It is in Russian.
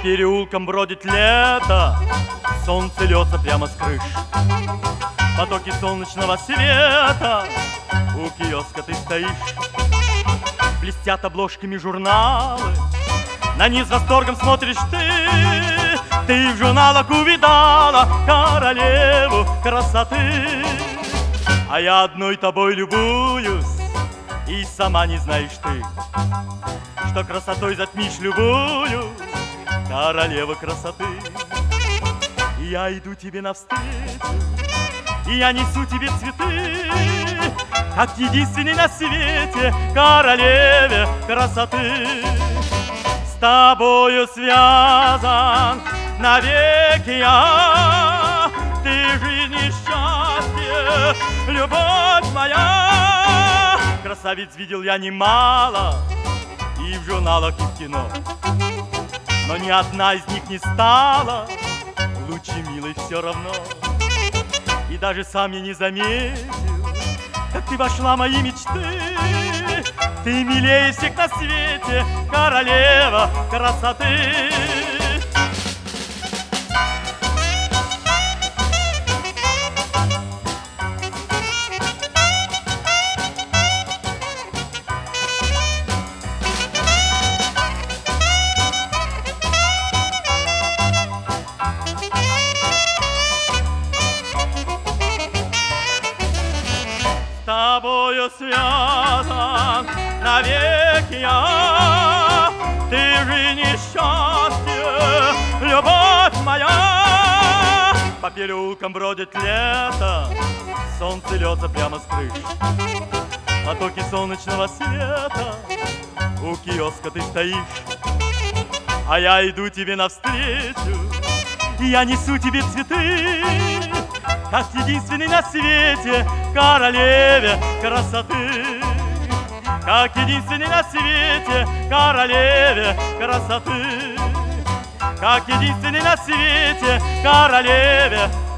переулкам бродит лето, солнце льется прямо с крыш. Потоки солнечного света, у киоска ты стоишь. Блестят обложками журналы, на них с восторгом смотришь ты. Ты в журналах увидала королеву красоты. А я одной тобой любуюсь, и сама не знаешь ты, что красотой затмишь любую королеву красоты. И я иду тебе навстречу, и я несу тебе цветы, как единственный на свете королеве красоты. С тобою связан навеки я, ты жизнь и счастье, любовь моя. Красавиц видел я немало, и в журналах, и в кино, но ни одна из них не стала лучше милой все равно. И даже сам я не заметил, как ты вошла в мои мечты. Ты милее всех на свете, королева красоты. С тобою связан навеки я, ты жизнь и счастье, любовь моя. По переулкам бродит лето, солнце льется прямо с крыш. Потоки солнечного света, у киоска ты стоишь. А я иду тебе навстречу, и я несу тебе цветы, как единственный на свете королеве красоты. Как единственный на свете королеве красоты. Как единственный на свете королеве